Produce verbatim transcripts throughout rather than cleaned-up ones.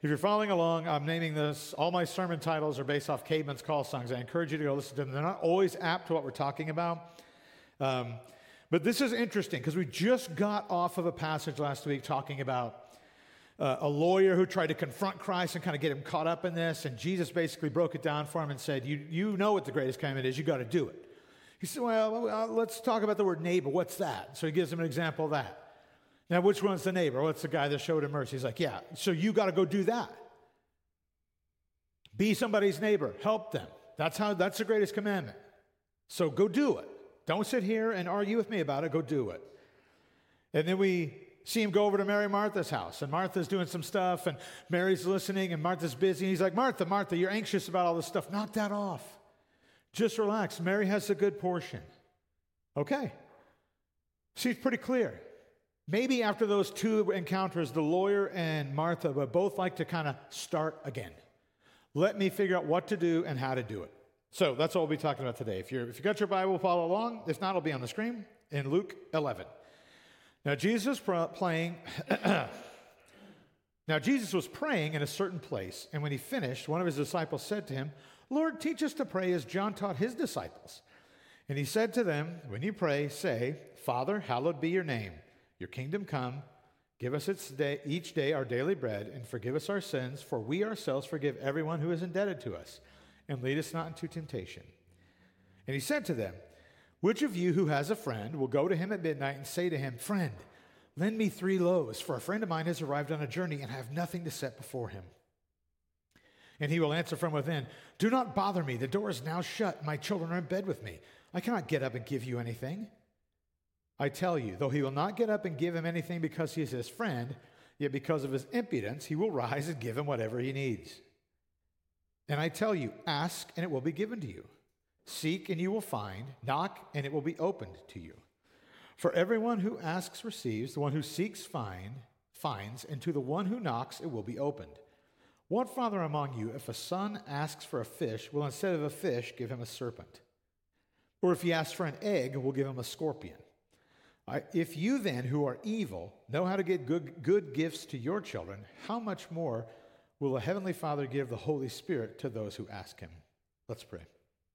If you're following along, I'm naming this, all my sermon titles are based off Caedmon's call songs. I encourage you to go listen to them. They're not always apt to what we're talking about. Um, but this is interesting because we just got off of a passage last week talking about uh, a lawyer who tried to confront Christ and kind of get him caught up in this. And Jesus basically broke it down for him and said, you, you know what the greatest commandment is. You got to do it. He said, well, uh, let's talk about the word neighbor. What's that? So he gives him an example of that. Now, which one's the neighbor? What's the guy that showed him mercy? He's like, yeah, so you got to go do that. Be somebody's neighbor. Help them. That's how. That's the greatest commandment. So go do it. Don't sit here and argue with me about it. Go do it. And then we see him go over to Mary and Martha's house. And Martha's doing some stuff, and Mary's listening, and Martha's busy. And he's like, Martha, Martha, you're anxious about all this stuff. Knock that off. Just relax. Mary has a good portion. Okay. She's pretty clear. Maybe after those two encounters, the lawyer and Martha would both like to kind of start again. Let me figure out what to do and how to do it. So that's all we'll be talking about today. If you're if you got your Bible, follow along. If not, it'll be on the screen in Luke eleven. Now Jesus was praying. now Jesus was praying in a certain place, and when he finished, one of his disciples said to him, "Lord, teach us to pray as John taught his disciples." And he said to them, "When you pray, say, 'Father, hallowed be your name. Your kingdom come, give us its day, each day our daily bread, and forgive us our sins, for we ourselves forgive everyone who is indebted to us. And lead us not into temptation.'" And he said to them, "Which of you who has a friend will go to him at midnight and say to him, 'Friend, lend me three loaves, for a friend of mine has arrived on a journey and I have nothing to set before him?' And he will answer from within, 'Do not bother me, the door is now shut, my children are in bed with me. I cannot get up and give you anything.' I tell you, though he will not get up and give him anything because he is his friend, yet because of his impudence, he will rise and give him whatever he needs. And I tell you, ask and it will be given to you. Seek and you will find. Knock and it will be opened to you. For everyone who asks receives, the one who seeks find, finds, and to the one who knocks it will be opened. What father among you, if a son asks for a fish, will instead of a fish give him a serpent? Or if he asks for an egg, will give him a scorpion? I, if you then, who are evil, know how to give good, good gifts to your children, how much more will the Heavenly Father give the Holy Spirit to those who ask him?" Let's pray.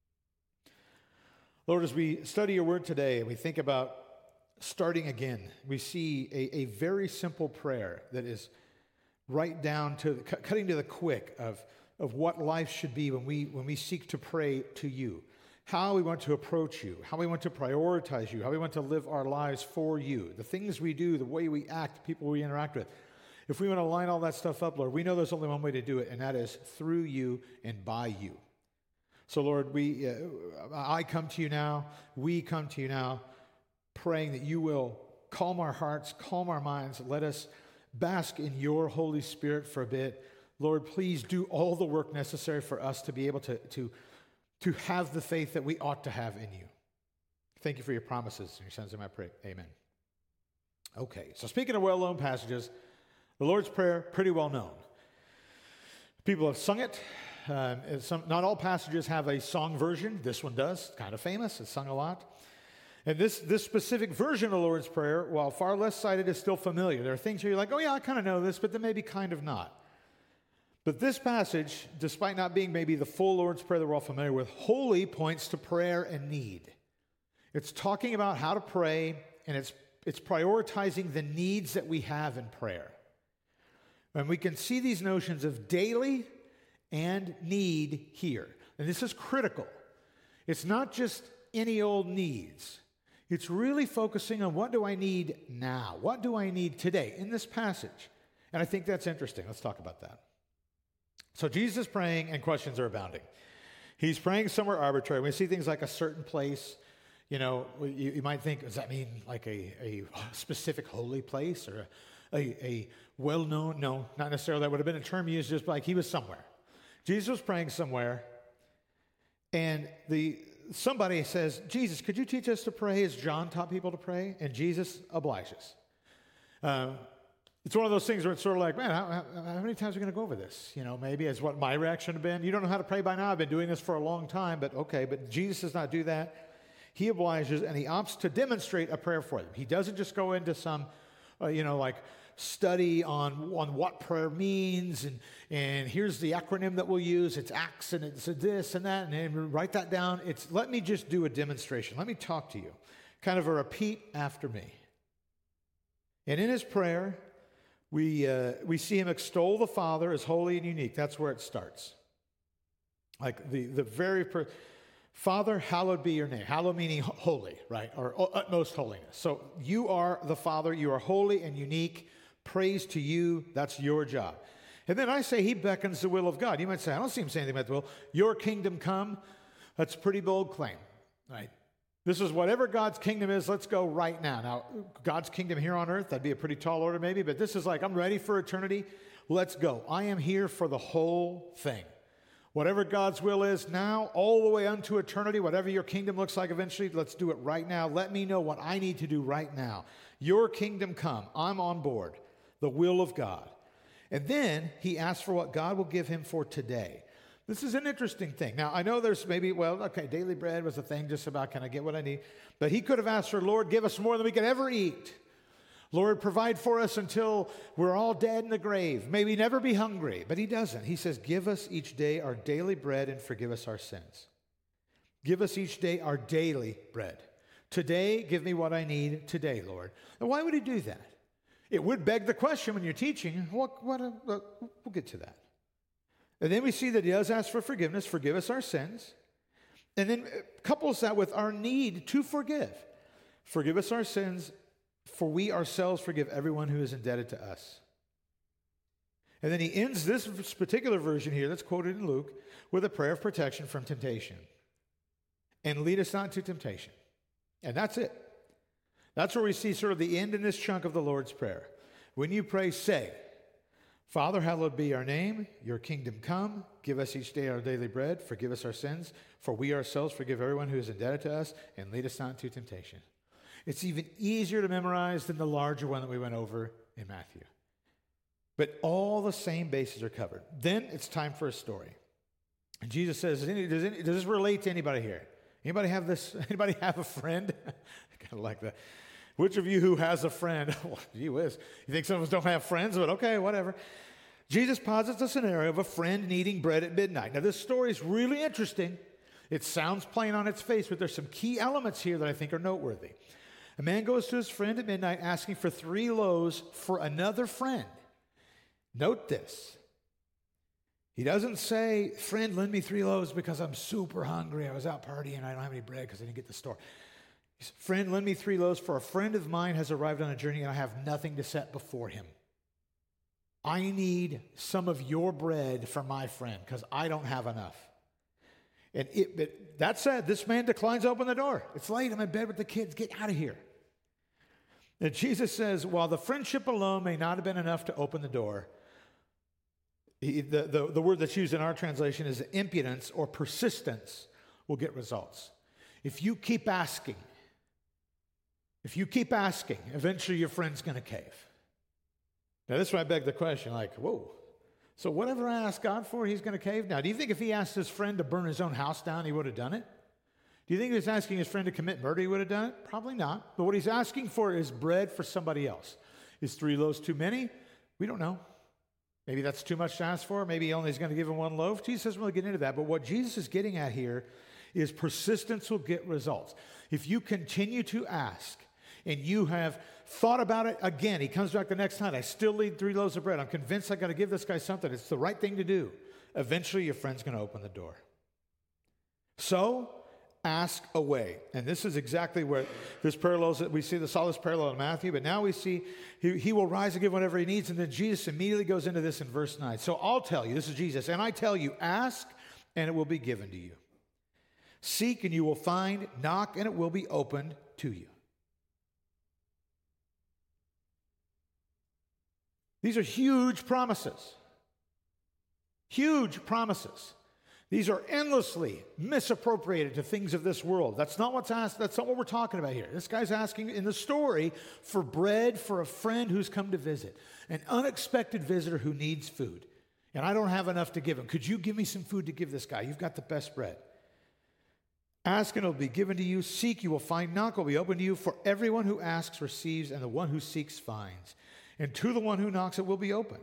Lord, as we study your word today and we think about starting again, we see a, a very simple prayer that is right down to the, cutting to the quick of, of what life should be when we, when we seek to pray to you. How we want to approach you, how we want to prioritize you, how we want to live our lives for you, the things we do, the way we act, the people we interact with. If we want to line all that stuff up, Lord, we know there's only one way to do it, and that is through you and by you. So, Lord, we, uh, I come to you now, we come to you now, praying that you will calm our hearts, calm our minds, let us bask in your Holy Spirit for a bit. Lord, please do all the work necessary for us to be able to, to to have the faith that we ought to have in you. Thank you for your promises. In your son's name I pray. Amen. Okay, so speaking of well-known passages, the Lord's Prayer, pretty well known. People have sung it. Um, some, not all passages have a song version. This one does. It's kind of famous. It's sung a lot. And this, this specific version of the Lord's Prayer, while far less cited, is still familiar. There are things where you're like, oh yeah, I kind of know this, but then maybe kind of not. But this passage, despite not being maybe the full Lord's Prayer that we're all familiar with, wholly points to prayer and need. It's talking about how to pray, and it's, it's prioritizing the needs that we have in prayer. And we can see these notions of daily and need here. And this is critical. It's not just any old needs. It's really focusing on what do I need now? What do I need today in this passage? And I think that's interesting. Let's talk about that. So Jesus is praying, and questions are abounding. He's praying somewhere arbitrary. We see things like a certain place. You know, you, you might think, does that mean like a, a specific holy place or a, a, a well-known? No, not necessarily. That would have been a term used just like he was somewhere. Jesus was praying somewhere, and the somebody says, Jesus, could you teach us to pray as John taught people to pray? And Jesus obliges. Uh, It's one of those things where it's sort of like, man, how, how, how many times are we going to go over this? You know, maybe is what my reaction would have been. You don't know how to pray by now. I've been doing this for a long time, but okay. But Jesus does not do that. He obliges, and he opts to demonstrate a prayer for them. He doesn't just go into some, uh, you know, like study on, on what prayer means, and, and here's the acronym that we'll use. It's ACTS, and it's this and that, and then write that down. It's let me just do a demonstration. Let me talk to you. Kind of a repeat after me. And in his prayer, we, uh, we see him extol the Father as holy and unique. That's where it starts. Like the, the very first, Father, hallowed be your name. Hallowed meaning holy, right? Or utmost holiness. So you are the Father. You are holy and unique. Praise to you. That's your job. And then I say he beckons the will of God. You might say, I don't see him saying anything about the will. Your kingdom come. That's a pretty bold claim, right? This is whatever God's kingdom is, let's go right now. Now, God's kingdom here on earth, that'd be a pretty tall order maybe, but this is like, I'm ready for eternity. Let's go. I am here for the whole thing. Whatever God's will is now, all the way unto eternity, whatever your kingdom looks like eventually, let's do it right now. Let me know what I need to do right now. Your kingdom come. I'm on board. The will of God. And then he asks for what God will give him for today. This is an interesting thing. Now, I know there's maybe, well, okay, daily bread was a thing just about, can I get what I need? But he could have asked for, Lord, give us more than we could ever eat. Lord, provide for us until we're all dead in the grave. May we never be hungry. But he doesn't. He says, give us each day our daily bread and forgive us our sins. Give us each day our daily bread. Today, give me what I need today, Lord. And why would he do that? It would beg the question when you're teaching, what, what, uh, we'll get to that. And then we see that he does ask for forgiveness, forgive us our sins. And then couples that with our need to forgive. Forgive us our sins, for we ourselves forgive everyone who is indebted to us. And then he ends this particular version here that's quoted in Luke with a prayer of protection from temptation. And lead us not into temptation. And that's it. That's where we see sort of the end in this chunk of the Lord's Prayer. When you pray, say, Father, hallowed be your name, your kingdom come, give us each day our daily bread, forgive us our sins, for we ourselves forgive everyone who is indebted to us, and lead us not into temptation. It's even easier to memorize than the larger one that we went over in Matthew. But all the same bases are covered. Then it's time for a story. And Jesus says, does, any, does, any, does this relate to anybody here? Anybody have this? Anybody have a friend? I kind of like that. Which of you who has a friend? Well, gee whiz. You think some of us don't have friends? But okay, whatever. Jesus posits a scenario of a friend needing bread at midnight. Now, this story is really interesting. It sounds plain on its face, but there's some key elements here that I think are noteworthy. A man goes to his friend at midnight asking for three loaves for another friend. Note this. He doesn't say, friend, lend me three loaves because I'm super hungry. I was out partying and I don't have any bread because I didn't get the store. He said, friend, lend me three loaves for a friend of mine has arrived on a journey and I have nothing to set before him. I need some of your bread for my friend because I don't have enough. And it, but that said, this man declines to open the door. It's late. I'm in bed with the kids. Get out of here. And Jesus says, while the friendship alone may not have been enough to open the door, he, the, the, the word that's used in our translation is impudence or persistence will get results. If you keep asking, if you keep asking, eventually your friend's going to cave. Now, this might beg the question, like, whoa, so whatever I ask God for, he's going to cave? Now, do you think if he asked his friend to burn his own house down, he would have done it? Do you think he was asking his friend to commit murder, he would have done it? Probably not. But what he's asking for is bread for somebody else. Is three loaves too many? We don't know. Maybe that's too much to ask for. Maybe he only is going to give him one loaf. Jesus doesn't really get into that. But what Jesus is getting at here is persistence will get results. If you continue to ask and you have thought about it again, he comes back the next night. I still need three loaves of bread. I'm convinced I got to give this guy something. It's the right thing to do. Eventually, your friend's going to open the door. So, ask away. And this is exactly where this parallels that we see the solid parallel in Matthew, but now we see he, he will rise and give whatever he needs. And then Jesus immediately goes into this in verse nine. So I'll tell you, this is Jesus, and I tell you, ask and it will be given to you. Seek and you will find, knock and it will be opened to you. These are huge promises. Huge promises. These are endlessly misappropriated to things of this world. That's not what's asked. That's not what we're talking about here. This guy's asking in the story for bread for a friend who's come to visit, an unexpected visitor who needs food. And I don't have enough to give him. Could you give me some food to give this guy? You've got the best bread. Ask and it will be given to you. Seek, you will find. Knock will be opened to you. For everyone who asks receives, and the one who seeks finds. and to the one who knocks it will be open.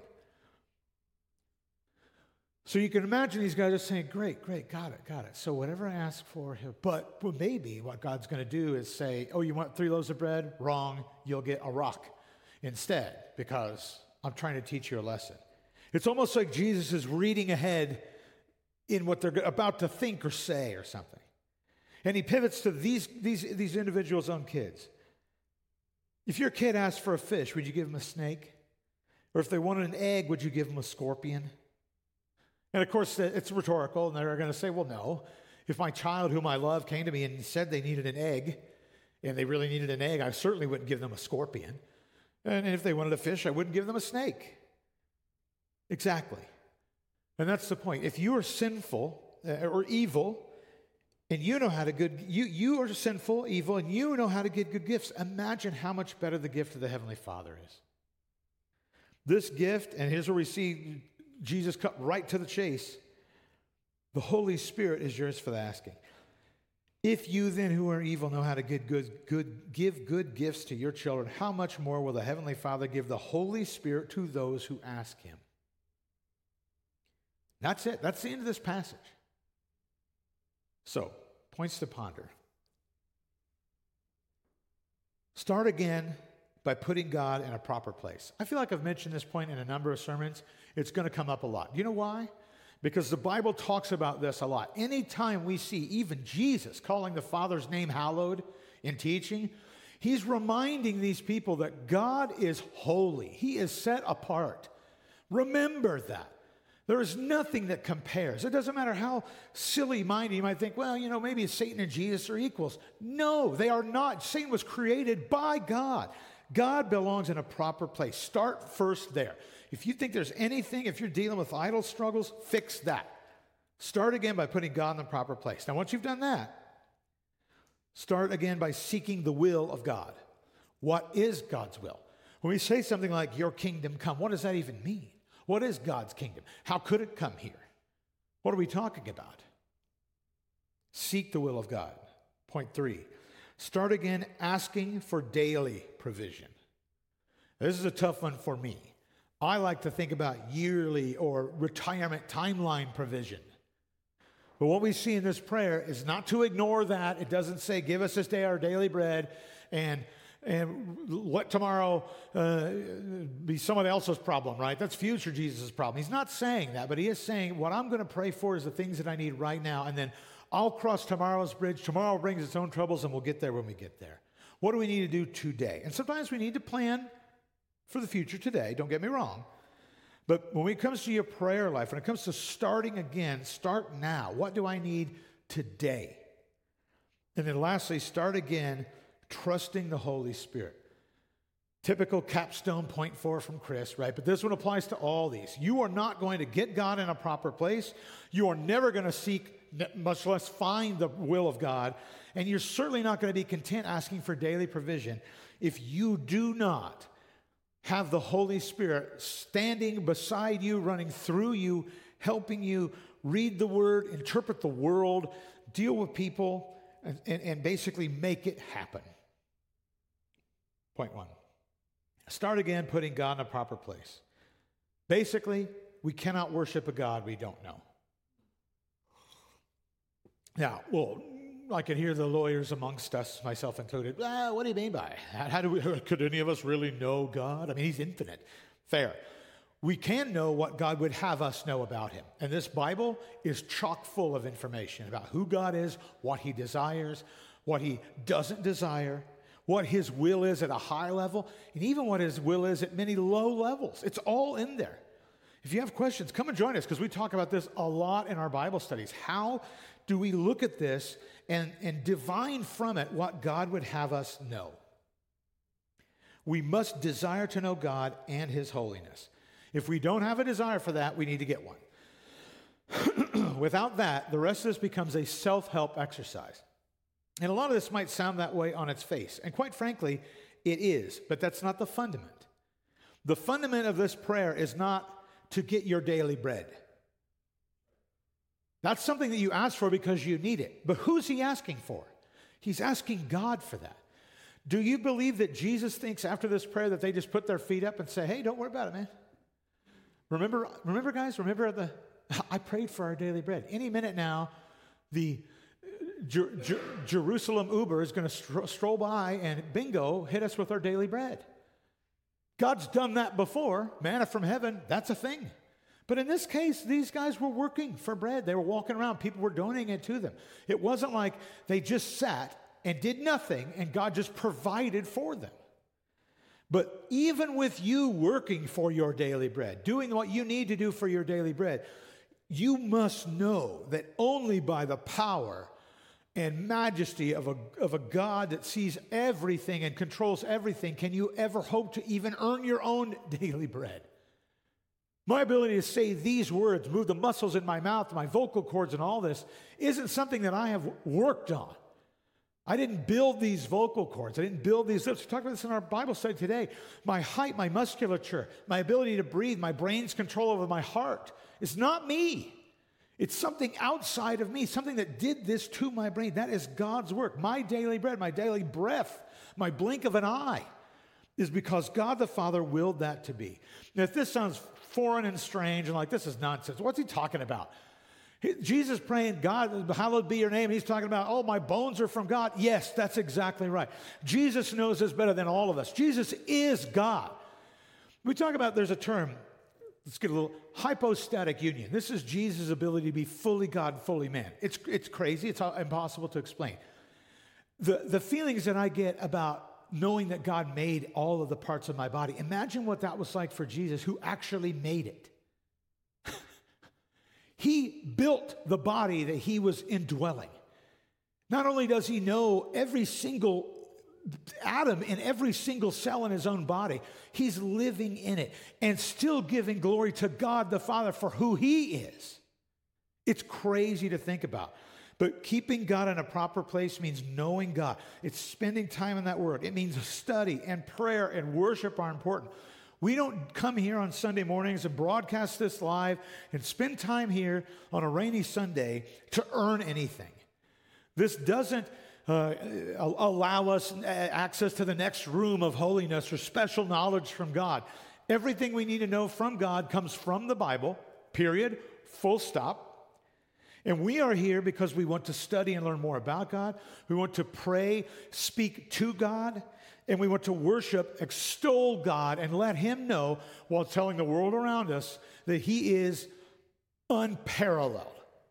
So you can imagine these guys are saying, great, great, got it, got it. So whatever I ask for, he'll, but well, maybe what God's going to do is say, oh, you want three loaves of bread? Wrong, you'll get a rock instead because I'm trying to teach you a lesson. It's almost like Jesus is reading ahead in what they're about to think or say or something. And he pivots to these, these, these individuals' own kids. If your kid asked for a fish, would you give them a snake? Or if they wanted an egg, would you give them a scorpion? And of course, it's rhetorical, and they're going to say, well, no. If my child whom I love came to me and said they needed an egg, and they really needed an egg, I certainly wouldn't give them a scorpion. And if they wanted a fish, I wouldn't give them a snake. Exactly. And that's the point. If you are sinful uh, or evil, and you know how to good, you, you are sinful, evil, and you know how to get good gifts, imagine how much better the gift of the Heavenly Father is. This gift, and here's where we see Jesus cut right to the chase. The Holy Spirit is yours for the asking. If you then who are evil know how to give good, good, give good gifts to your children, how much more will the Heavenly Father give the Holy Spirit to those who ask him? That's it. That's the end of this passage. So, points to ponder. Start again by putting God in a proper place. I feel like I've mentioned this point in a number of sermons. It's going to come up a lot. You know why? Because the Bible talks about this a lot. Anytime we see even Jesus calling the Father's name hallowed in teaching, he's reminding these people that God is holy. He is set apart. Remember that. There is nothing that compares. It doesn't matter how silly-minded you might think, well, you know, maybe Satan and Jesus are equals. No, they are not. Satan was created by God. God belongs in a proper place. Start first there. If you think there's anything, if you're dealing with idol struggles, fix that. Start again by putting God in the proper place. Now, once you've done that, start again by seeking the will of God. What is God's will? When we say something like, your kingdom come, what does that even mean? What is God's kingdom? How could it come here? What are we talking about? Seek the will of God. Point three, start again asking for daily provision. This is a tough one for me. I like to think about yearly or retirement timeline provision. But what we see in this prayer is not to ignore that. It doesn't say, give us this day our daily bread and And let tomorrow uh, be someone else's problem, right? That's future Jesus' problem. He's not saying that, but he is saying what I'm going to pray for is the things that I need right now, and then I'll cross tomorrow's bridge. Tomorrow brings its own troubles, and we'll get there when we get there. What do we need to do today? And sometimes we need to plan for the future today, don't get me wrong. But when it comes to your prayer life, when it comes to starting again, start now. What do I need today? And then lastly, start again trusting the Holy Spirit. Typical capstone point four from Chris, right? But this one applies to all these. You are not going to get God in a proper place. You are never going to seek, much less find the will of God. And you're certainly not going to be content asking for daily provision if you do not have the Holy Spirit standing beside you, running through you, helping you read the Word, interpret the world, deal with people, and, and, and basically make it happen. Point one, start again putting God in a proper place. Basically, we cannot worship a God we don't know. Now, well, I can hear the lawyers amongst us, myself included. Ah, what do you mean by it? How do we, could any of us really know God? I mean, he's infinite. Fair. We can know what God would have us know about him. And this Bible is chock full of information about who God is, what he desires, what he doesn't desire, what his will is at a high level, and even what his will is at many low levels. It's all in there. If you have questions, come and join us because we talk about this a lot in our Bible studies. How do we look at this and, and divine from it what God would have us know? We must desire to know God and his holiness. If we don't have a desire for that, we need to get one. Without that, the rest of this becomes a self-help exercise. And a lot of this might sound that way on its face. And quite frankly, it is. But that's not the fundament. The fundament of this prayer is not to get your daily bread. That's something that you ask for because you need it. But who's he asking for? He's asking God for that. Do you believe that Jesus thinks after this prayer that they just put their feet up and say, hey, don't worry about it, man? Remember, remember, guys, remember the, I prayed for our daily bread. Any minute now, the Jer- Jer- Jerusalem Uber is going to stro- stroll by and bingo, hit us with our daily bread. God's done that before. Manna from heaven, that's a thing. But in this case, these guys were working for bread. They were walking around. People were donating it to them. It wasn't like they just sat and did nothing and God just provided for them. But even with you working for your daily bread, doing what you need to do for your daily bread, you must know that only by the power and majesty of a, of a God that sees everything and controls everything can you ever hope to even earn your own daily bread. My ability to say these words, move the muscles in my mouth, my vocal cords and all this, isn't something that I have worked on. I didn't build these vocal cords. I didn't build these lips. We talked about this in our Bible study today. My height, my musculature, my ability to breathe, my brain's control over my heart. It's not me. It's something outside of me, something that did this to my brain. That is God's work. My daily bread, my daily breath, my blink of an eye is because God the Father willed that to be. Now, if this sounds foreign and strange and like, this is nonsense, what's he talking about? Jesus praying, God, hallowed be your name. He's talking about, oh, my bones are from God. Yes, that's exactly right. Jesus knows this better than all of us. Jesus is God. We talk about, there's a term, let's get a little, hypostatic union. This is Jesus' ability to be fully God, fully man. It's, it's crazy. It's impossible to explain. The, the feelings that I get about knowing that God made all of the parts of my body, imagine what that was like for Jesus, who actually made it. He built the body that he was indwelling. Not only does he know every single atom in every single cell in his own body, he's living in it and still giving glory to God the Father for who he is. It's crazy to think about. But keeping God in a proper place means knowing God. It's spending time in that word. It means study and prayer and worship are important. We don't come here on Sunday mornings and broadcast this live and spend time here on a rainy Sunday to earn anything. This doesn't uh, allow us access to the next room of holiness or special knowledge from God. Everything we need to know from God comes from the Bible, period, full stop. And we are here because we want to study and learn more about God. We want to pray, speak to God. And we want to worship, extol God, and let him know while telling the world around us that he is unparalleled.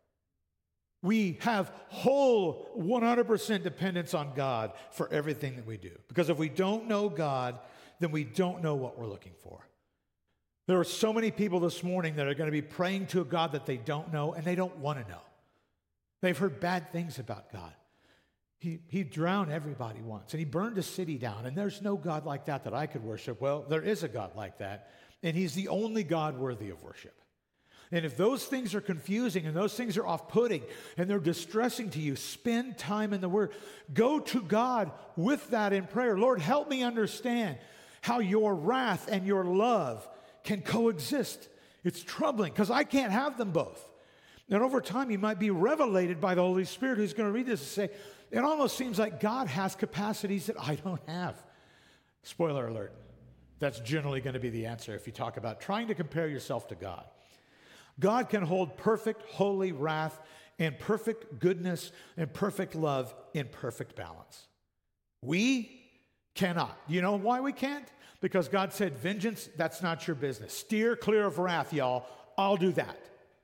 We have whole one hundred percent dependence on God for everything that we do. Because if we don't know God, then we don't know what we're looking for. There are so many people this morning that are going to be praying to a God that they don't know, and they don't want to know. They've heard bad things about God. He, he drowned everybody once, and he burned a city down, and there's no God like that that I could worship. Well, there is a God like that, and he's the only God worthy of worship. And if those things are confusing and those things are off-putting and they're distressing to you, spend time in the Word. Go to God with that in prayer. Lord, help me understand how your wrath and your love can coexist. It's troubling because I can't have them both. And over time, you might be revelated by the Holy Spirit who's going to read this and say, it almost seems like God has capacities that I don't have. Spoiler alert. That's generally going to be the answer if you talk about trying to compare yourself to God. God can hold perfect, holy wrath and perfect goodness and perfect love in perfect balance. We cannot. You know why we can't? Because God said, vengeance, that's not your business. Steer clear of wrath, y'all. I'll do that.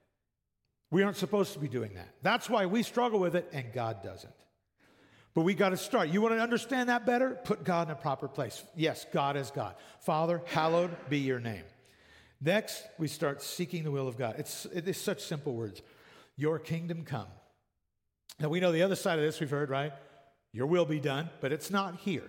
We aren't supposed to be doing that. That's why we struggle with it, and God doesn't. But we got to start. You want to understand that better? Put God in a proper place. Yes, God is God. Father, hallowed be your name. Next, we start seeking the will of God. It's, it is such simple words. Your kingdom come. Now, we know the other side of this we've heard, right? Your will be done, but it's not here.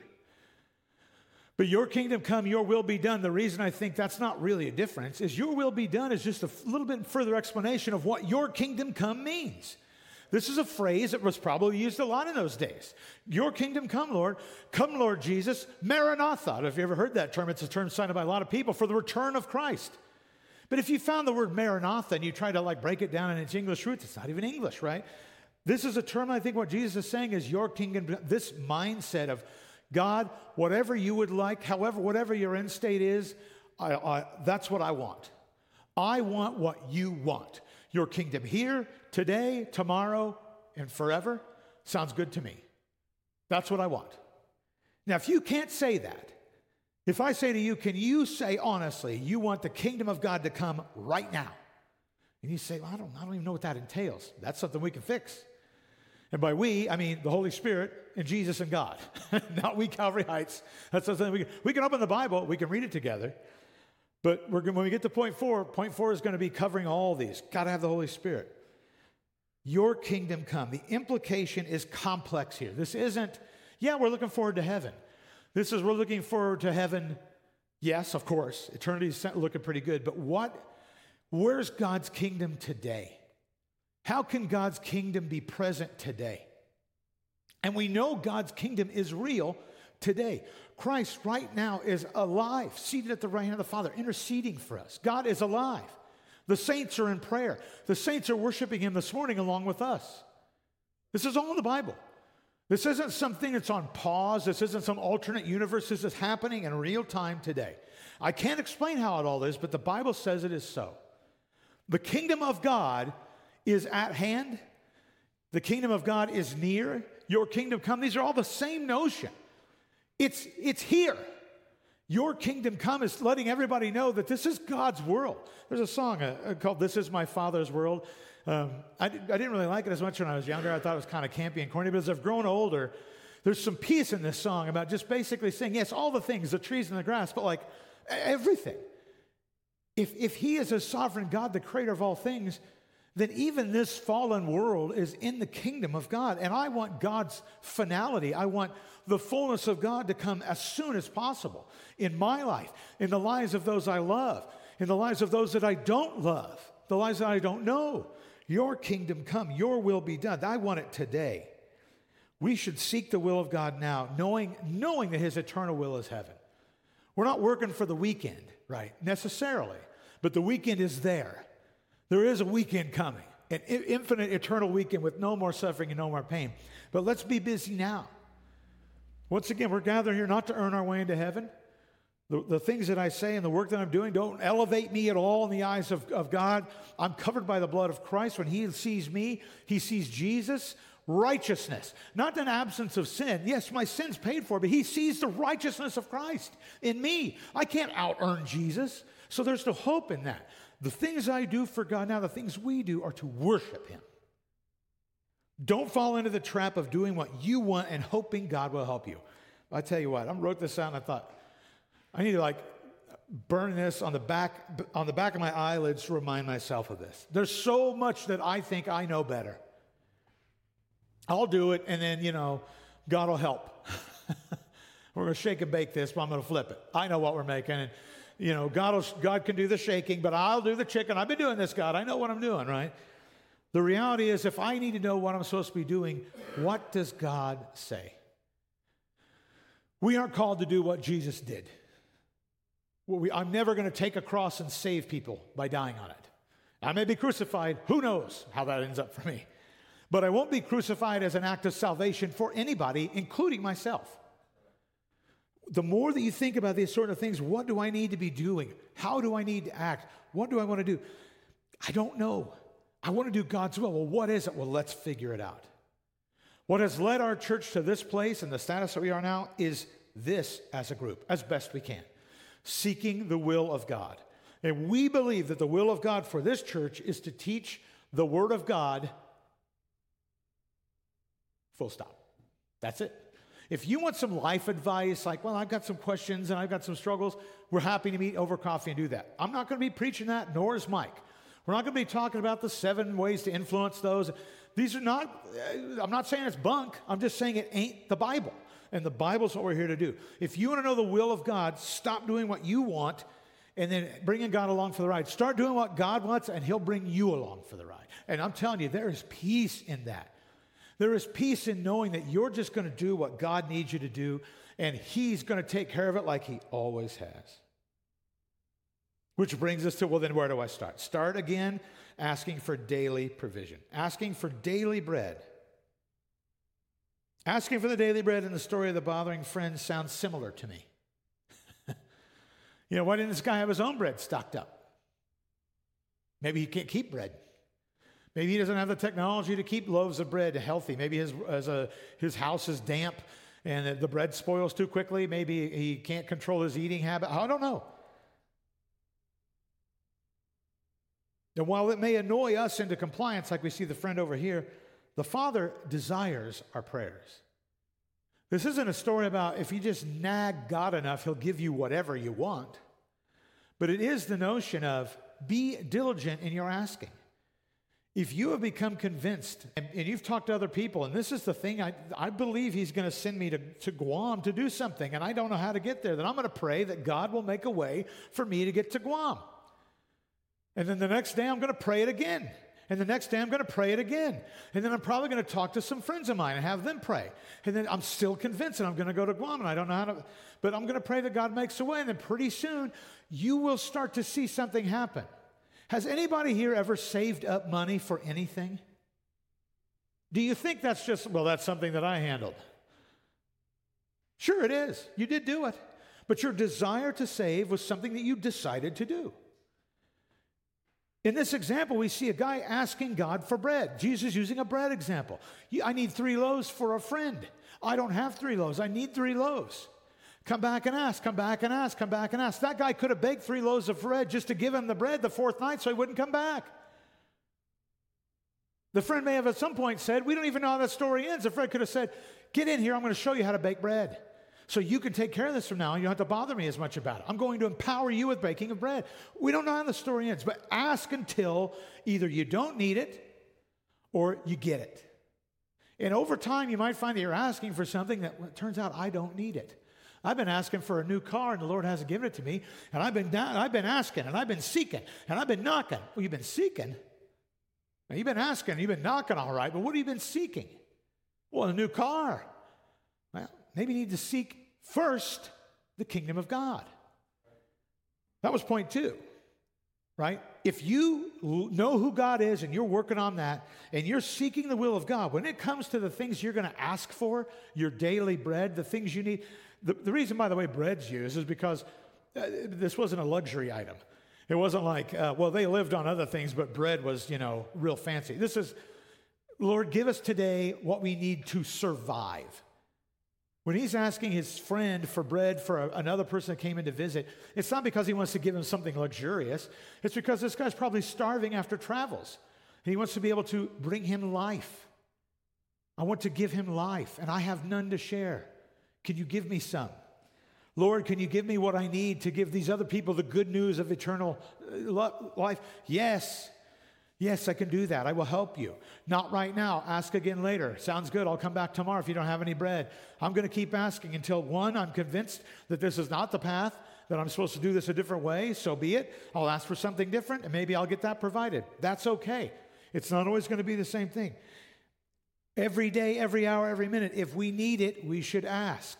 But your kingdom come, your will be done. The reason I think that's not really a difference is your will be done is just a little bit further explanation of what your kingdom come means. This is a phrase that was probably used a lot in those days. Your kingdom come, Lord. Come, Lord Jesus. Maranatha. If you ever heard that term, it's a term cited by a lot of people for the return of Christ. But if you found the word Maranatha and you try to like break it down in its English roots, it's not even English, right? This is a term, I think what Jesus is saying is your kingdom, this mindset of God, whatever you would like, however, whatever your end state is, I, I, that's what I want. I want what you want. Your kingdom here, today, tomorrow, and forever sounds good to me. That's what I want. Now, if you can't say that, if I say to you, can you say honestly, you want the kingdom of God to come right now? And you say, well, I don't, I don't even know what that entails. That's something we can fix. And by we, I mean the Holy Spirit and Jesus and God, not we, Calvary Heights. That's something we can, we can open the Bible, we can read it together. But we're, when we get to point four, point four is going to be covering all these. Got to have the Holy Spirit. Your kingdom come. The implication is complex here. This isn't, yeah, we're looking forward to heaven. This is, we're looking forward to heaven. Yes, of course. Eternity's looking pretty good. But what, where's God's kingdom today? How can God's kingdom be present today? And we know God's kingdom is real today. Christ right now is alive, seated at the right hand of the Father, interceding for us. God is alive. The saints are in prayer. The saints are worshiping him this morning along with us. This is all in the Bible. This isn't something that's on pause. This isn't some alternate universe. This is happening in real time today. I can't explain how it all is, but the Bible says it is so. The kingdom of God is at hand. The kingdom of God is near. Your kingdom come. These are all the same notion. It's, it's here. Your kingdom come is letting everybody know that this is God's world. There's a song uh, called This Is My Father's World. Um, I, I didn't really like it as much when I was younger. I thought it was kind of campy and corny. But as I've grown older, there's some peace in this song about just basically saying, yes, all the things, the trees and the grass, but like everything. If, if he is a sovereign God, the creator of all things, then even this fallen world is in the kingdom of God. And I want God's finality. I want the fullness of God to come as soon as possible in my life, in the lives of those I love, in the lives of those that I don't love, the lives that I don't know. Your kingdom come, your will be done. I want it today. We should seek the will of God now, knowing, knowing that his eternal will is heaven. We're not working for the weekend, right, necessarily, but the weekend is there. There is a weekend coming, an infinite eternal weekend with no more suffering and no more pain. But let's be busy now. Once again, we're gathered here not to earn our way into heaven. The, the things that I say and the work that I'm doing don't elevate me at all in the eyes of, of God. I'm covered by the blood of Christ. When he sees me, he sees Jesus. Righteousness, not an absence of sin. Yes, my sin's paid for, but he sees the righteousness of Christ in me. I can't out-earn Jesus. So there's no hope in that. The things I do for God now, the things we do are to worship him. Don't fall into the trap of doing what you want and hoping God will help you. I tell you what, I wrote this out and I thought, I need to like burn this on the back on the back of my eyelids to remind myself of this. There's so much that I think I know better. I'll do it, and then, you know, God will help. We're going to shake and bake this, but I'm going to flip it. I know what we're making, and, you know, God, will, God can do the shaking, but I'll do the chicken. I've been doing this, God. I know what I'm doing, right? The reality is, if I need to know what I'm supposed to be doing, what does God say? We aren't called to do what Jesus did. Well, we, I'm never going to take a cross and save people by dying on it. I may be crucified. Who knows how that ends up for me? But I won't be crucified as an act of salvation for anybody, including myself. The more that you think about these sort of things, what do I need to be doing? How do I need to act? What do I want to do? I don't know. I want to do God's will. Well, what is it? Well, let's figure it out. What has led our church to this place and the status that we are now is this as a group, as best we can. Seeking the will of God. And we believe that the will of God for this church is to teach the Word of God. Full stop. That's it. If you want some life advice, like, well, I've got some questions and I've got some struggles, we're happy to meet over coffee and do that. I'm not going to be preaching that, nor is Mike. We're not going to be talking about the seven ways to influence those. These are not, I'm not saying it's bunk. I'm just saying it ain't the Bible. And the Bible's what we're here to do. If you want to know the will of God, stop doing what you want and then bringing God along for the ride. Start doing what God wants and he'll bring you along for the ride. And I'm telling you, there is peace in that. There is peace in knowing that you're just going to do what God needs you to do, and he's going to take care of it like he always has. Which brings us to, well, then where do I start? Start again asking for daily provision, asking for daily bread. Asking for the daily bread and the story of the bothering friend sounds similar to me. You know, why didn't this guy have his own bread stocked up? Maybe he can't keep bread. Maybe he doesn't have the technology to keep loaves of bread healthy. Maybe his, as a, his house is damp and the bread spoils too quickly. Maybe he can't control his eating habit. I don't know. And while it may annoy us into compliance, like we see the friend over here, the Father desires our prayers. This isn't a story about if you just nag God enough, he'll give you whatever you want. But it is the notion of be diligent in your asking. If you have become convinced, and, and you've talked to other people, and this is the thing, I, I believe he's going to send me to, to Guam to do something, and I don't know how to get there, then I'm going to pray that God will make a way for me to get to Guam. And then the next day I'm going to pray it again. And the next day I'm going to pray it again. And then I'm probably going to talk to some friends of mine and have them pray. And then I'm still convinced that I'm going to go to Guam and I don't know how to, but I'm going to pray that God makes a way. And then pretty soon you will start to see something happen. Has anybody here ever saved up money for anything? Do you think that's just, well, that's something that I handled? Sure it is. You did do it. But your desire to save was something that you decided to do. In this example, we see a guy asking God for bread. Jesus using a bread example. I need three loaves for a friend. I don't have three loaves. I need three loaves. Come back and ask, come back and ask, come back and ask. That guy could have baked three loaves of bread just to give him the bread the fourth night so he wouldn't come back. The friend may have at some point said, we don't even know how that story ends. The friend could have said, get in here, I'm going to show you how to bake bread. So you can take care of this from now on. You don't have to bother me as much about it. I'm going to empower you with baking of bread. We don't know how the story ends, but ask until either you don't need it or you get it. And over time, you might find that you're asking for something that well, it turns out I don't need it. I've been asking for a new car, and the Lord hasn't given it to me. And I've been down, I've been asking, and I've been seeking, and I've been knocking. Well, you've been seeking. Now, you've been asking, you've been knocking all right, but what have you been seeking? Well, a new car. Well, maybe you need to seek first the kingdom of God. That was point two, right? If you know who God is and you're working on that and you're seeking the will of God, when it comes to the things you're going to ask for, your daily bread, the things you need, the, the reason, by the way, bread's used is because uh, this wasn't a luxury item. It wasn't like, uh, well, they lived on other things, but bread was, you know, real fancy. This is, Lord, give us today what we need to survive. When he's asking his friend for bread for a, another person that came in to visit, it's not because he wants to give him something luxurious. It's because this guy's probably starving after travels. And he wants to be able to bring him life. I want to give him life, and I have none to share. Can you give me some? Lord, can you give me what I need to give these other people the good news of eternal life? Yes. Yes, I can do that. I will help you. Not right now. Ask again later. Sounds good. I'll come back tomorrow if you don't have any bread. I'm going to keep asking until, one, I'm convinced that this is not the path, that I'm supposed to do this a different way. So be it. I'll ask for something different, and maybe I'll get that provided. That's okay. It's not always going to be the same thing. Every day, every hour, every minute, if we need it, we should ask.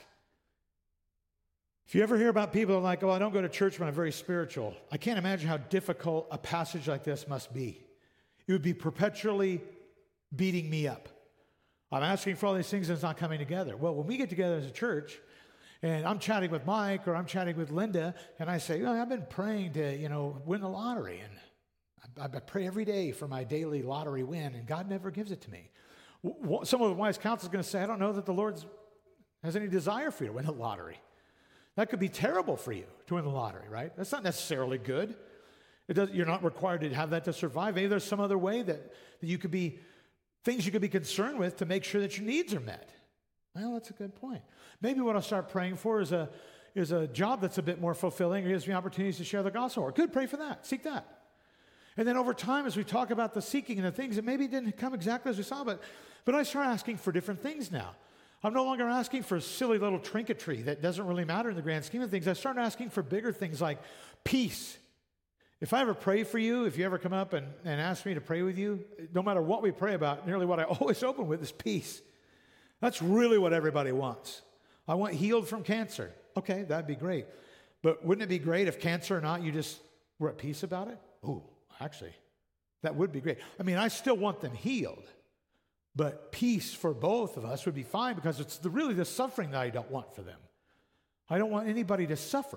If you ever hear about people who are like, oh, I don't go to church when I'm very spiritual, I can't imagine how difficult a passage like this must be. It would be perpetually beating me up. I'm asking for all these things and it's not coming together. Well, when we get together as a church and I'm chatting with Mike or I'm chatting with Linda and I say, oh, I've been praying to, you know, win the lottery, and I, I pray every day for my daily lottery win, and God never gives it to me. Some of the wise counsel is going to say, I don't know that the Lord has any desire for you to win the lottery. That could be terrible for you to win the lottery, right? That's not necessarily good. It does, you're not required to have that to survive. Maybe there's some other way that, that you could be, things you could be concerned with to make sure that your needs are met. Well, that's a good point. Maybe what I'll start praying for is a, is a job that's a bit more fulfilling or gives me opportunities to share the gospel. Or good, pray for that. Seek that. And then over time, as we talk about the seeking and the things, it maybe didn't come exactly as we saw, but, but I start asking for different things now. I'm no longer asking for a silly little trinketry that doesn't really matter in the grand scheme of things. I start asking for bigger things like peace. If I ever pray for you, if you ever come up and, and ask me to pray with you, no matter what we pray about, nearly what I always open with is peace. That's really what everybody wants. I want healed from cancer. Okay, that'd be great. But wouldn't it be great if cancer or not, you just were at peace about it? Oh, actually, that would be great. I mean, I still want them healed. But peace for both of us would be fine because it's the, really the suffering that I don't want for them. I don't want anybody to suffer.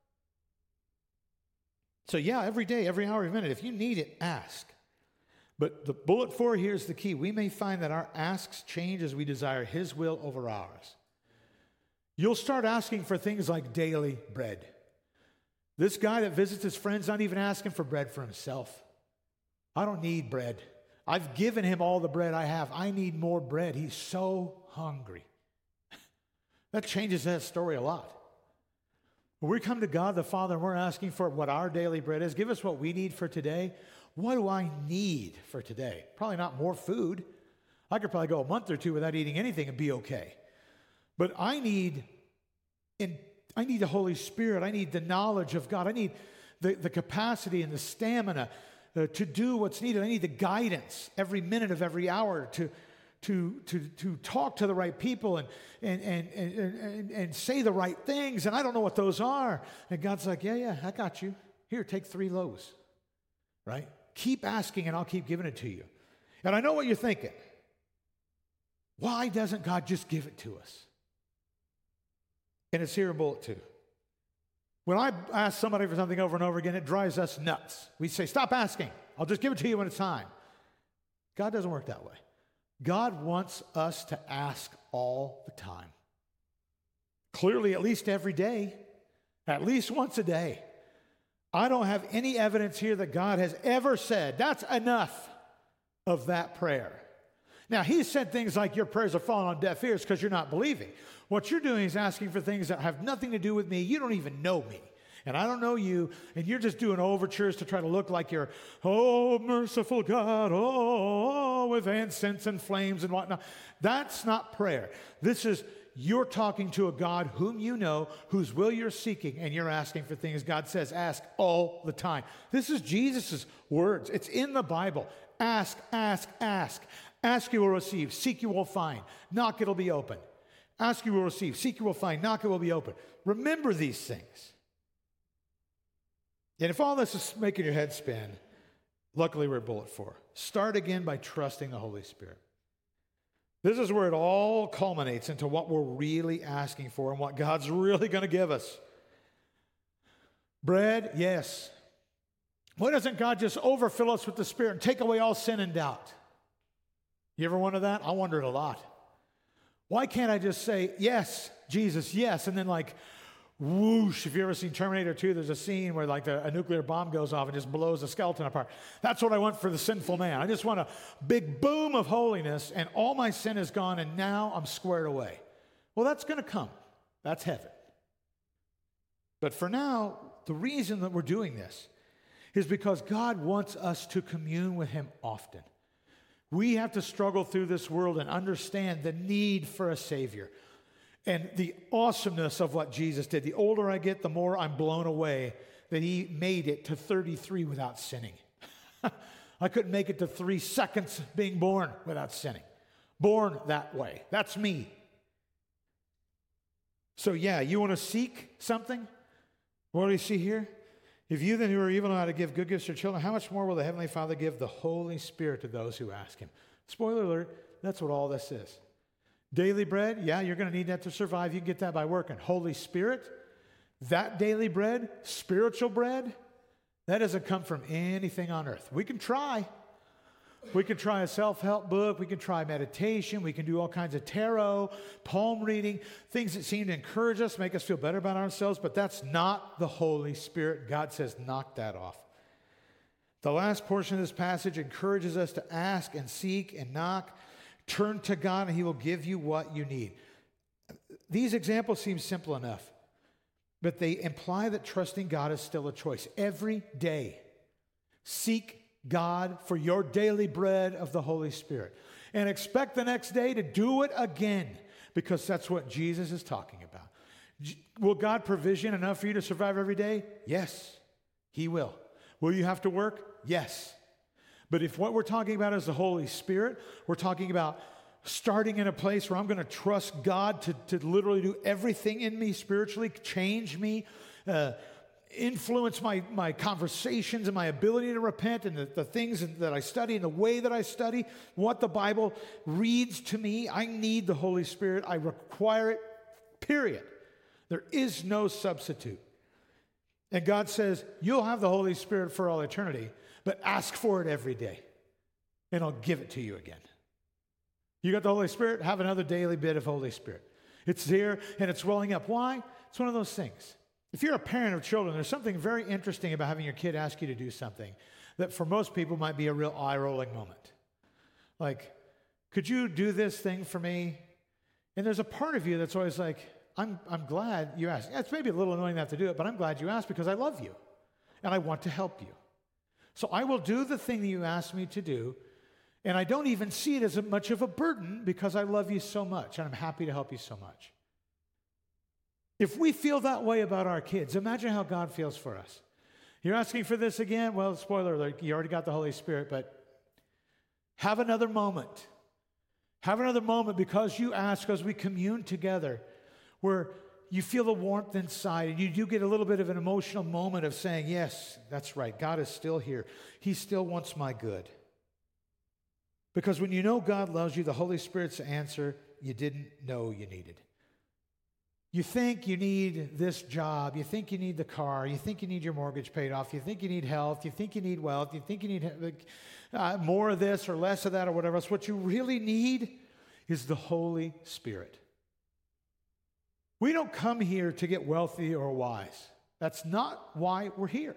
So yeah, every day, every hour, every minute, if you need it, ask. But the bullet four here is the key. We may find that our asks change as we desire his will over ours. You'll start asking for things like daily bread. This guy that visits his friends not even asking for bread for himself. I don't need bread. I've given him all the bread I have. I need more bread. He's so hungry. That changes that story a lot. When we come to God the Father and we're asking for what our daily bread is, give us what we need for today. What do I need for today? Probably not more food. I could probably go a month or two without eating anything and be okay. But I need, in, I need the Holy Spirit. I need the knowledge of God. I need the, the capacity and the stamina uh, to do what's needed. I need the guidance every minute of every hour to to to to talk to the right people and and and and, and, and say the right things. And I don't know what those are. And God's like, yeah, yeah, I got you. Here, take three loaves. Right? Keep asking and I'll keep giving it to you. And I know what you're thinking. Why doesn't God just give it to us? And it's here in bullet two. When I ask somebody for something over and over again, it drives us nuts. We say, stop asking. I'll just give it to you when it's time. God doesn't work that way. God wants us to ask all the time. Clearly, at least every day. At least once a day. I don't have any evidence here that God has ever said, that's enough of that prayer. Now, he said things like your prayers are falling on deaf ears because you're not believing. What you're doing is asking for things that have nothing to do with me. You don't even know me. And I don't know you. And you're just doing overtures to try to look like you're, oh, merciful God, oh, with incense and flames and whatnot. That's not prayer. This is you're talking to a God whom you know, whose will you're seeking, and you're asking for things. God says, ask all the time. This is Jesus' words. It's in the Bible. Ask, ask, ask. Ask, you will receive. Seek, you will find. Knock, it'll be open. Ask, you will receive. Seek, you will find. Knock, it will be open. Remember these things. And if all this is making your head spin, luckily we're at bullet four. Start again by trusting the Holy Spirit. This is where it all culminates into what we're really asking for and what God's really going to give us. Bread, yes. Why doesn't God just overfill us with the Spirit and take away all sin and doubt? You ever wonder that? I wonder it a lot. Why can't I just say, yes, Jesus, yes, and then like, whoosh. If you've ever seen Terminator two, there's a scene where like the, a nuclear bomb goes off and just blows a skeleton apart. That's what I want for the sinful man. I just want a big boom of holiness and all my sin is gone and now I'm squared away. Well, that's going to come. That's heaven. But for now, the reason that we're doing this is because God wants us to commune with him often. We have to struggle through this world and understand the need for a Savior. And the awesomeness of what Jesus did. The older I get, the more I'm blown away that he made it to thirty-three without sinning. I couldn't make it to three seconds being born without sinning. Born that way. That's me. So yeah, you want to seek something? What do we see here? If you then who are evil know how to give good gifts to your children, how much more will the Heavenly Father give the Holy Spirit to those who ask him? Spoiler alert, that's what all this is. Daily bread, yeah, you're going to need that to survive. You can get that by working. Holy Spirit, that daily bread, spiritual bread, that doesn't come from anything on earth. We can try. We can try a self-help book. We can try meditation. We can do all kinds of tarot, palm reading, things that seem to encourage us, make us feel better about ourselves, but that's not the Holy Spirit. God says, knock that off. The last portion of this passage encourages us to ask and seek and knock. Turn to God and he will give you what you need. These examples seem simple enough, but they imply that trusting God is still a choice. Every day, seek God for your daily bread of the Holy Spirit. And expect the next day to do it again, because that's what Jesus is talking about. Will God provision enough for you to survive every day? Yes, he will. Will you have to work? Yes. But if what we're talking about is the Holy Spirit, we're talking about starting in a place where I'm going to trust God to, to literally do everything in me spiritually, change me, uh, influence my, my conversations and my ability to repent and the, the things that I study and the way that I study, what the Bible reads to me. I need the Holy Spirit. I require it, period. There is no substitute. And God says, you'll have the Holy Spirit for all eternity, but ask for it every day, and I'll give it to you again. You got the Holy Spirit? Have another daily bit of Holy Spirit. It's there, and it's rolling up. Why? It's one of those things. If you're a parent of children, there's something very interesting about having your kid ask you to do something that for most people might be a real eye-rolling moment. Like, could you do this thing for me? And there's a part of you that's always like, I'm, I'm glad you asked. It's maybe a little annoying to have to do it, but I'm glad you asked because I love you, and I want to help you. So I will do the thing that you asked me to do, and I don't even see it as much of a burden because I love you so much, and I'm happy to help you so much. If we feel that way about our kids, imagine how God feels for us. You're asking for this again? Well, spoiler alert, you already got the Holy Spirit, but have another moment. Have another moment because you ask, because we commune together, where you feel the warmth inside and you do get a little bit of an emotional moment of saying, yes, that's right, God is still here. He still wants my good. Because when you know God loves you, the Holy Spirit's answer you didn't know you needed. You think you need this job. You think you need the car. You think you need your mortgage paid off. You think you need health. You think you need wealth. You think you need uh, more of this or less of that or whatever else. What you really need is the Holy Spirit. We don't come here to get wealthy or wise. That's not why we're here.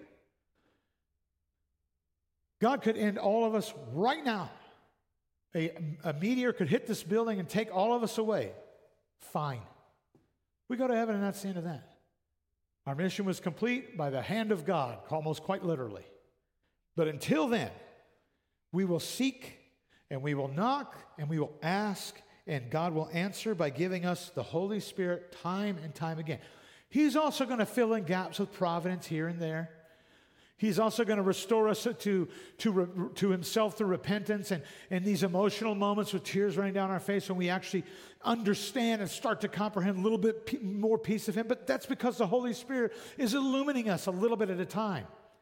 God could end all of us right now. A, a meteor could hit this building and take all of us away. Fine. We go to heaven, and that's the end of that. Our mission was complete by the hand of God, almost quite literally. But until then, we will seek, and we will knock, and we will ask, and God will answer by giving us the Holy Spirit time and time again. He's also going to fill in gaps with providence here and there. He's also going to restore us to, to, to himself through repentance and, and these emotional moments with tears running down our face when we actually understand and start to comprehend a little bit p- more piece of him. But that's because the Holy Spirit is illuminating us a little bit at a time.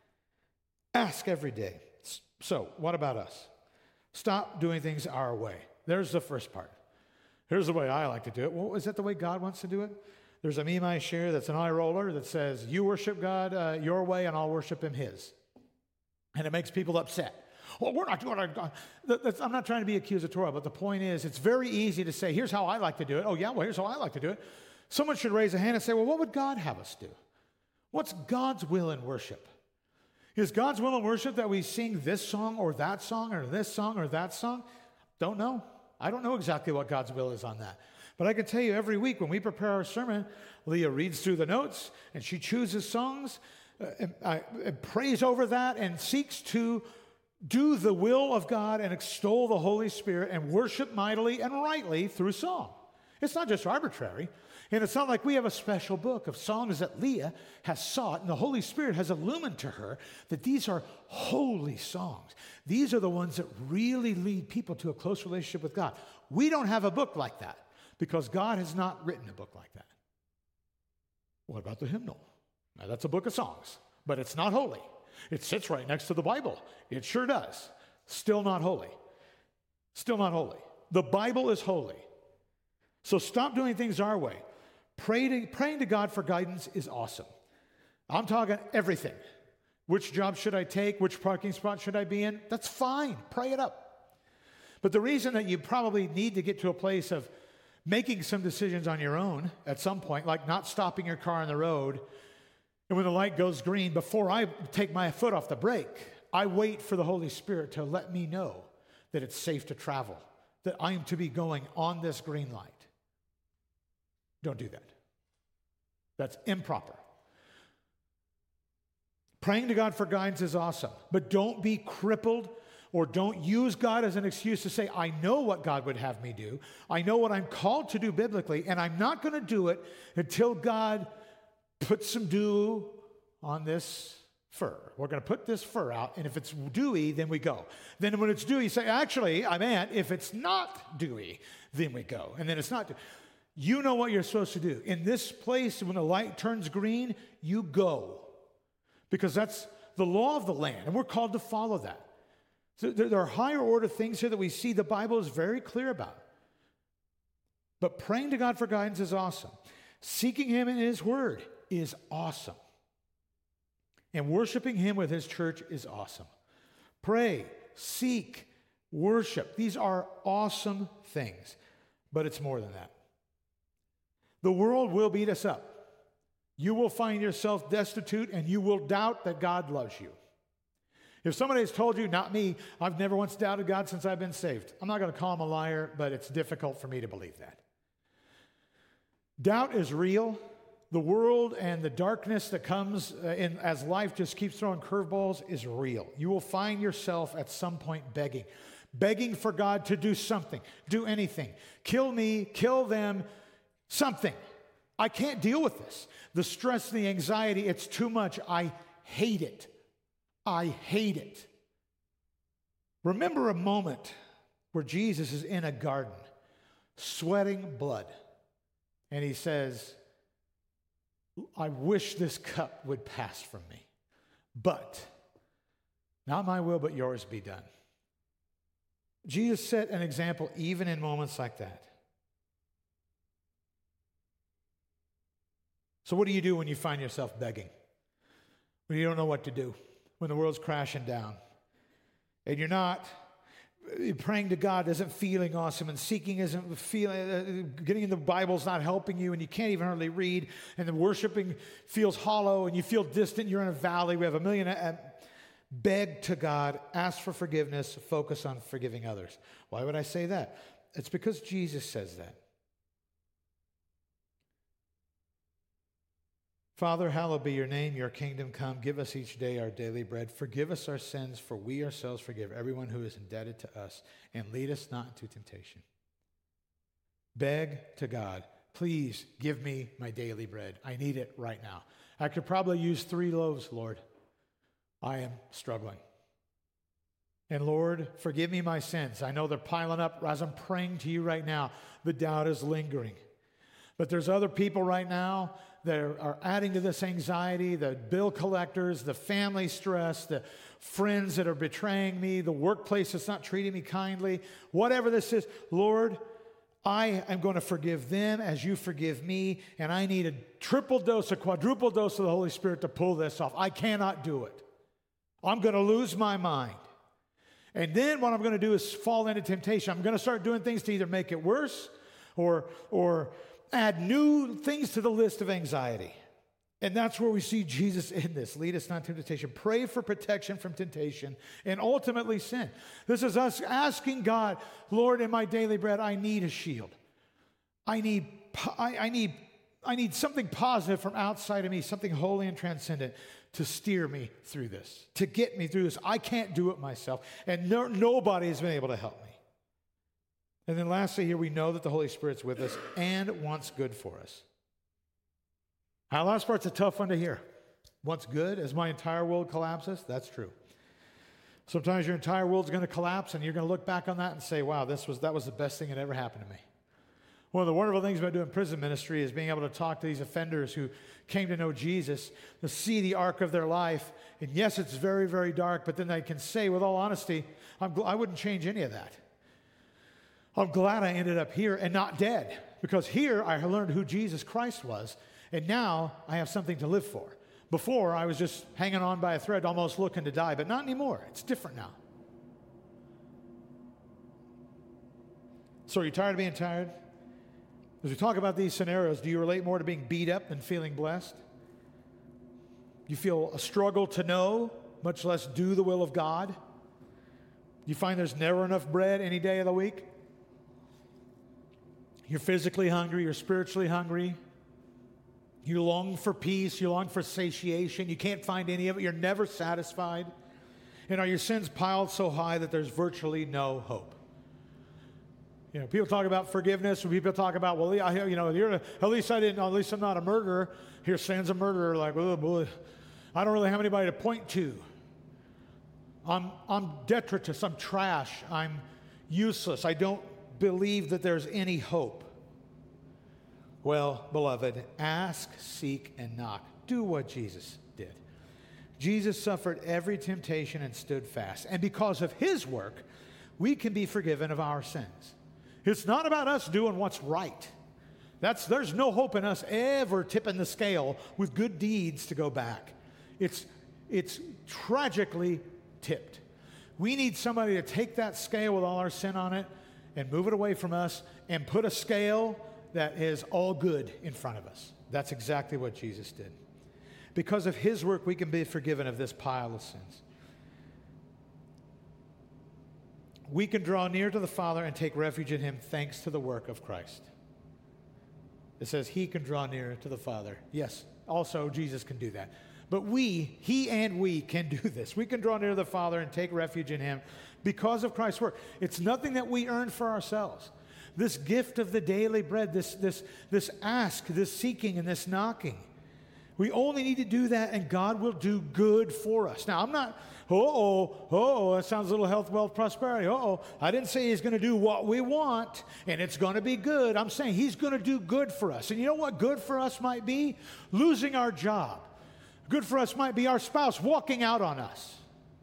Ask every day. So, what about us? Stop doing things our way. There's the first part. Here's the way I like to do it. Well, is that the way God wants to do it? There's a meme I share that's an eye roller that says, you worship God uh, your way and I'll worship him his. And it makes people upset. Well, we're not doing it. I'm not trying to be accusatorial, but the point is it's very easy to say, here's how I like to do it. Oh, yeah, well, here's how I like to do it. Someone should raise a hand and say, well, what would God have us do? What's God's will in worship? Is God's will in worship that we sing this song or that song or this song or that song? Don't know. I don't know exactly what God's will is on that. But I can tell you every week when we prepare our sermon, Leah reads through the notes and she chooses songs uh, and, uh, and prays over that and seeks to do the will of God and extol the Holy Spirit and worship mightily and rightly through song. It's not just arbitrary. And it's not like we have a special book of songs that Leah has sought and the Holy Spirit has illumined to her that these are holy songs. These are the ones that really lead people to a close relationship with God. We don't have a book like that because God has not written a book like that. What about the hymnal? Now, that's a book of songs, but it's not holy. It sits right next to the Bible. It sure does. Still not holy. Still not holy. The Bible is holy. So stop doing things our way. Pray to, praying to God for guidance is awesome. I'm talking everything. Which job should I take? Which parking spot should I be in? That's fine. Pray it up. But the reason that you probably need to get to a place of making some decisions on your own at some point, like not stopping your car on the road, and when the light goes green, before I take my foot off the brake, I wait for the Holy Spirit to let me know that it's safe to travel, that I am to be going on this green light. Don't do that. That's improper. Praying to God for guidance is awesome, but don't be crippled or don't use God as an excuse to say, I know what God would have me do. I know what I'm called to do biblically, and I'm not going to do it until God puts some dew on this fur. We're going to put this fur out, and if it's dewy, then we go. Then when it's dewy, you say, actually, I meant if it's not dewy, then we go. And then it's not dewy. You know what you're supposed to do. In this place, when the light turns green, you go. because that's the law of the land, and we're called to follow that. So there, there are higher order things here that we see the Bible is very clear about. But praying to God for guidance is awesome. Seeking Him in His Word is awesome. And worshiping Him with His church is awesome. Pray, seek, worship. These are awesome things. But it's more than that. The world will beat us up. You will find yourself destitute, and you will doubt that God loves you. If somebody has told you, not me, I've never once doubted God since I've been saved, I'm not going to call him a liar, but it's difficult for me to believe that. Doubt is real. The world and the darkness that comes uh, in as life just keeps throwing curveballs is real. You will find yourself at some point begging, begging for God to do something, do anything. Kill me, kill them, something. I can't deal with this. The stress, the anxiety, it's too much. I hate it. I hate it. Remember a moment where Jesus is in a garden, sweating blood, and he says, I wish this cup would pass from me, but not my will, but yours be done. Jesus set an example even in moments like that. So what do you do when you find yourself begging? When you don't know what to do? When the world's crashing down? And you're not, praying to God isn't feeling awesome, and seeking isn't feeling, uh, getting in the Bible's not helping you, and you can't even hardly read, and the worshiping feels hollow, and you feel distant, you're in a valley. We have a million, uh, beg to God, ask for forgiveness, focus on forgiving others. Why would I say that? It's because Jesus says that. Father, hallowed be your name, your kingdom come. Give us each day our daily bread. Forgive us our sins, for we ourselves forgive everyone who is indebted to us. And lead us not into temptation. Beg to God, please give me my daily bread. I need it right now. I could probably use three loaves, Lord. I am struggling. And Lord, forgive me my sins. I know they're piling up as I'm praying to you right now. The doubt is lingering. But there's other people right now that are adding to this anxiety, the bill collectors, the family stress, the friends that are betraying me, the workplace that's not treating me kindly, whatever this is. Lord, I am going to forgive them as you forgive me, and I need a triple dose, a quadruple dose of the Holy Spirit to pull this off. I cannot do it. I'm going to lose my mind. And then what I'm going to do is fall into temptation. I'm going to start doing things to either make it worse or, or add new things to the list of anxiety. And that's where we see Jesus in this. Lead us not into temptation. Pray for protection from temptation and ultimately sin. This is us asking God, Lord, in my daily bread, I need a shield. I need, I, I need, I need something positive from outside of me, something holy and transcendent to steer me through this, to get me through this. I can't do it myself, and no, nobody has been able to help me. And then lastly here, we know that the Holy Spirit's with us and wants good for us. Now, the last part's a tough one to hear. What's good as my entire world collapses? That's true. Sometimes your entire world's going to collapse, and you're going to look back on that and say, wow, this was that was the best thing that ever happened to me. One of the wonderful things about doing prison ministry is being able to talk to these offenders who came to know Jesus, to see the arc of their life. And yes, it's very, very dark, but then they can say with all honesty, I'm gl- I wouldn't change any of that. I'm glad I ended up here and not dead, because here I learned who Jesus Christ was, and now I have something to live for. Before, I was just hanging on by a thread, almost looking to die, but not anymore. It's different now. So are you tired of being tired? As we talk about these scenarios, do you relate more to being beat up than feeling blessed? You feel a struggle to know, much less do the will of God? You find there's never enough bread any day of the week? You're physically hungry, you're spiritually hungry. You long for peace, you long for satiation. You can't find any of it. You're never satisfied. And are your sins piled so high that there's virtually no hope? You know, people talk about forgiveness, and people talk about, well, I, you know, you're, at least I didn't, at least I'm not a murderer. Here stands a murderer, like, oh boy, I don't really have anybody to point to. I'm, I'm detritus, I'm trash, I'm useless. I don't believe that there's any hope. Well, beloved, ask, seek, and knock. Do what Jesus did. Jesus suffered every temptation and stood fast. And because of his work, we can be forgiven of our sins. It's not about us doing what's right. That's, there's no hope in us ever tipping the scale with good deeds to go back. It's, it's tragically tipped. We need somebody to take that scale with all our sin on it and move it away from us and put a scale that is all good in front of us. That's exactly what Jesus did. Because of his work, we can be forgiven of this pile of sins. We can draw near to the Father and take refuge in him thanks to the work of Christ. It says he can draw near to the Father. Yes, also Jesus can do that. But we, he and we can do this. We can draw near to the Father and take refuge in him because of Christ's work. It's nothing that we earn for ourselves. This gift of the daily bread, this, this, this ask, this seeking, and this knocking. We only need to do that, and God will do good for us. Now, I'm not, uh-oh, uh-oh, that sounds a little health, wealth, prosperity. Uh-oh, I didn't say he's going to do what we want, and it's going to be good. I'm saying he's going to do good for us. And you know what good for us might be? Losing our job. Good for us might be our spouse walking out on us.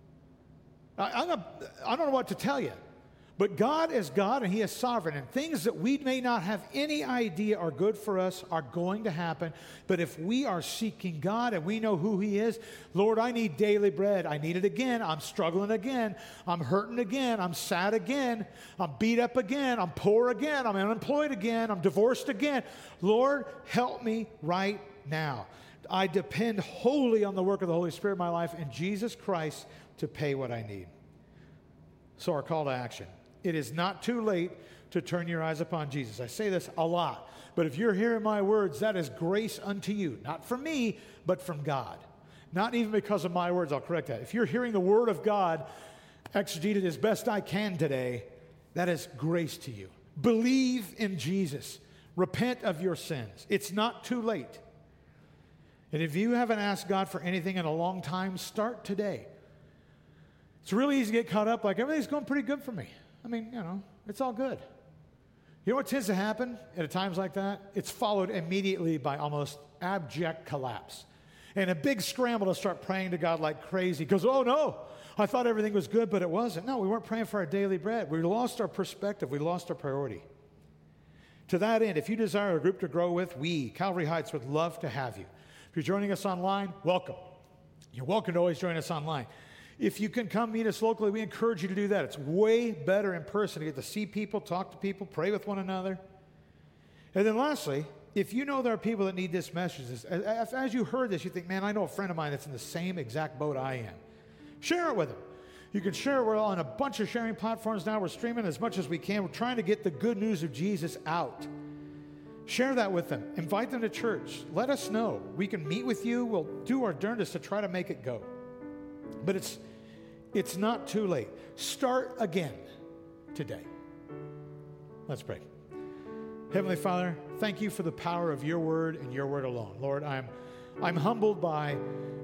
I, I'm not, I don't know what to tell you. But God is God, and he is sovereign, and things that we may not have any idea are good for us are going to happen. But if we are seeking God and we know who he is, Lord, I need daily bread. I need it again. I'm struggling again. I'm hurting again. I'm sad again. I'm beat up again. I'm poor again. I'm unemployed again. I'm divorced again. Lord, help me right now. I depend wholly on the work of the Holy Spirit in my life and Jesus Christ to pay what I need. So our call to action. It is not too late to turn your eyes upon Jesus. I say this a lot, but if you're hearing my words, that is grace unto you. Not from me, but from God. Not even because of my words, I'll correct that. If you're hearing the word of God exegeted as best I can today, that is grace to you. Believe in Jesus. Repent of your sins. It's not too late. And if you haven't asked God for anything in a long time, start today. It's really easy to get caught up like everything's going pretty good for me. I mean, you know, it's all good. You know what tends to happen at times like that? It's followed immediately by almost abject collapse. And a big scramble to start praying to God like crazy. Because, oh no, I thought everything was good, but it wasn't. No, we weren't praying for our daily bread. We lost our perspective. We lost our priority. To that end, if you desire a group to grow with, we, Calvary Heights, would love to have you. If you're joining us online, welcome. You're welcome to always join us online. If you can come meet us locally, we encourage you to do that. It's way better in person to get to see people, talk to people, pray with one another. And then lastly, if you know there are people that need this message, as, as you heard this, you think, man, I know a friend of mine that's in the same exact boat I am. Share it with them. You can share it. We're on a bunch of sharing platforms now. We're streaming as much as we can. We're trying to get the good news of Jesus out. Share that with them. Invite them to church. Let us know. We can meet with you. We'll do our darndest to try to make it go. But it's it's not too late. Start again today. Let's pray. Heavenly Father, thank you for the power of your word and your word alone. Lord, I'm I'm humbled by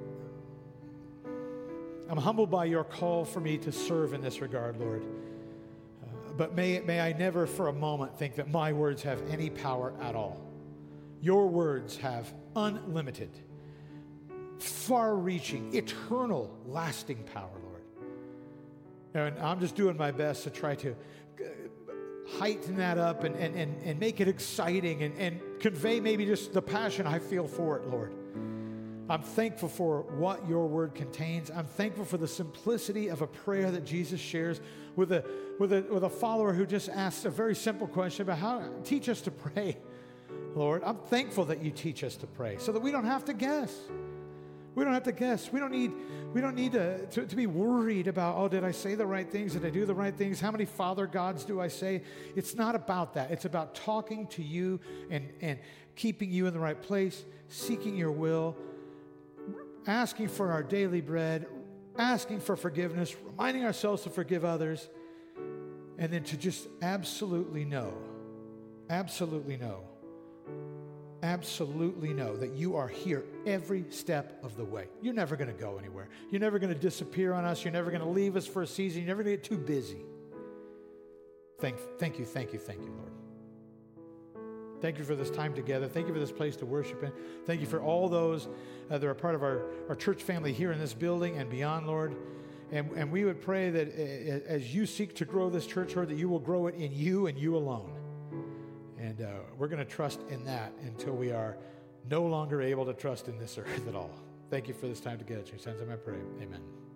I'm humbled by your call for me to serve in this regard, Lord. Uh, but may may I never for a moment think that my words have any power at all. Your words have unlimited, far-reaching, eternal, lasting power, Lord. And I'm just doing my best to try to heighten that up and, and, and, and make it exciting and, and convey maybe just the passion I feel for it, Lord. I'm thankful for what your word contains. I'm thankful for the simplicity of a prayer that Jesus shares with a, with a, with a follower who just asks a very simple question about how teach us to pray, Lord. I'm thankful that you teach us to pray so that we don't have to guess. We don't have to guess. We don't need, we don't need to, to, to be worried about, oh, did I say the right things? Did I do the right things? How many Father gods do I say? It's not about that. It's about talking to you and, and keeping you in the right place, seeking your will, asking for our daily bread, asking for forgiveness, reminding ourselves to forgive others, and then to just absolutely know, absolutely know, absolutely know that you are here every step of the way. You're never going to go anywhere. You're never going to disappear on us. You're never going to leave us for a season. You're never going to get too busy. Thank, thank you, thank you, thank you, Lord. Thank you for this time together. Thank you for this place to worship in. Thank you for all those uh, that are part of our, our church family here in this building and beyond, Lord. And, and we would pray that uh, as you seek to grow this church, Lord, that you will grow it in you and you alone. And uh, we're going to trust in that until we are no longer able to trust in this earth at all. Thank you for this time together. In your son's name I pray. Amen.